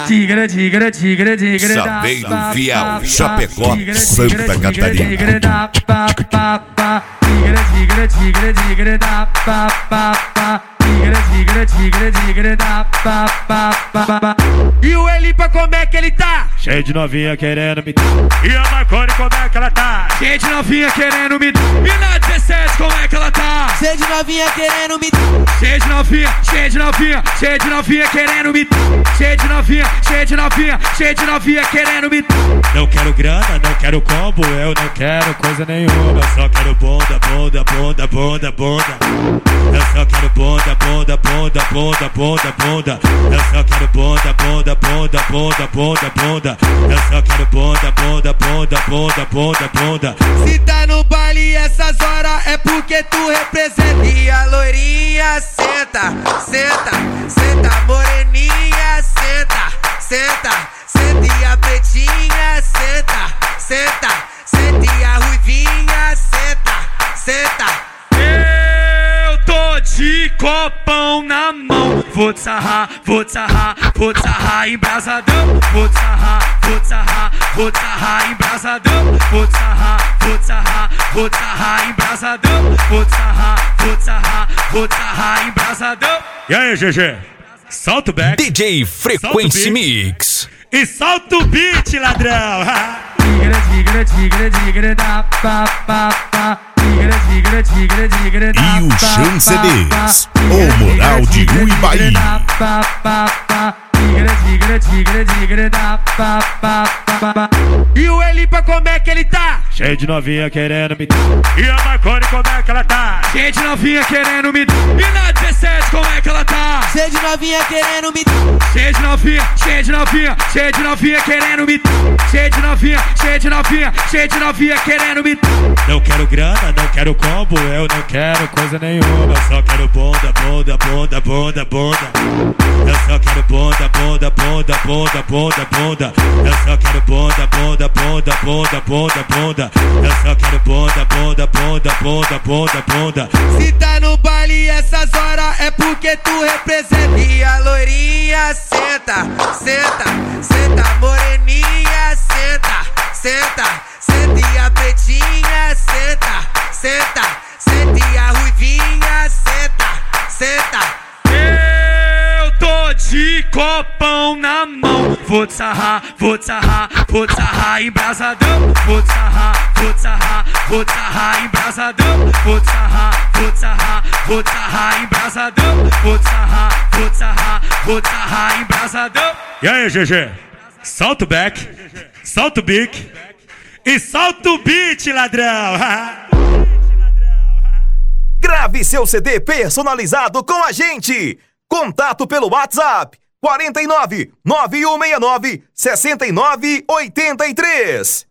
Tigra, tigra, tigra, tigra. Chaveiro, Fiel, Chapecó, Santa Catarina. Tigra, tigra, tigra, tigra, da pa pa pa. Tigra, tigra, tigra, tigra, da pa pa pa. E o Elipa como é que ele tá? Cheio de novinha querendo me dar. E a Marconi como é que ela tá? Cheio de novinha querendo me dar. E na 17 como é que ela tá? Cheio de novinha querendo me dar. Cheio de novinha, cheio de novinha, cheio de novinha querendo me dar. Cheio de novinha, cheio de novinha, cheio de novinha querendo me dar. Não quero grana, não quero combo, eu não quero coisa nenhuma. Eu só quero bunda, bunda, bunda, bunda, bunda. Eu só quero bunda, bunda, bunda, bunda, bunda, bunda. Eu só quero bunda, bunda, bunda, bunda, bunda, bunda. Eu só quero bunda, bunda, bunda, bunda, bunda, bunda. Se tá no baile essas horas é porque tu representa. E a loirinha senta, senta, senta, moreninha senta, senta, senta. E a pretinha senta, senta, senta. E a ruivinha senta, senta. Eu tô de copão na mão. Vou te sarrar, vou te sarrar, vou te sarrar embrasadão. Vou te sarrar, vou te sarrar, vou te sarrar embrasadão. Vou te sarrar, vou te sarrar, vou te sarrar embrasadão. Vou te sarrar, vou te sarrar, vou te sarrar embrasadão. E aí, GG? Solta o back. DJ Frequency Mix. E solta o beat, ladrão. Tigra, tigra, tigra, tigra, da pa pa pa. Tigra, tigra, tigra, tigra, da E o Chan CDs, o Moral de Uibaí. Pa pa pa. Tigra, tigra, tigra, tigra, da pa pa pa. E o Elipa como é que ele tá? Cheio de novinha querendo me dar. E a Marconi como é que ela tá? Cheio de novinha querendo me dar. E na 17 como é que ela tá? Cheio de novinha querendo me dar. Cheio de novinha, cheio de novinha, cheio de novinha querendo me dar. Cheio de novinha, cheio de novinha, cheio de novinha querendo me dar. Não quero grana, não quero combo, eu não quero coisa nenhuma. Eu só quero bunda, bunda, bunda, bunda, bunda. Eu só quero bunda, bunda, bunda, bunda, bunda, bunda. Eu só quero bunda, bunda, bunda, bunda, bunda, bunda. Eu só quero bunda, bunda, bunda, bunda, bunda, bunda. Se tá no baile essas horas é porque tu representa. E a loirinha senta, senta, senta, moreninha senta, senta, senta. E a pretinha senta, senta, senta. E a ruivinha senta, senta. Eu tô de copão na mão. Vou te sarrar, vou te sarrar, vou te sarrar embrasadão. Vou te sarrar, vou te sarrar, vou te sarrar embrasadão. Vou te sarrar, vou te sarrar, vou te sarrar embrasadão. Vou te sarrar, vou te sarrar, vou te sarrar embrasadão. E aí, GG? Solta o back, solta o beat e solta o beat, ladrão. Grave seu CD personalizado com a gente. Contato pelo WhatsApp 49 9169 6983.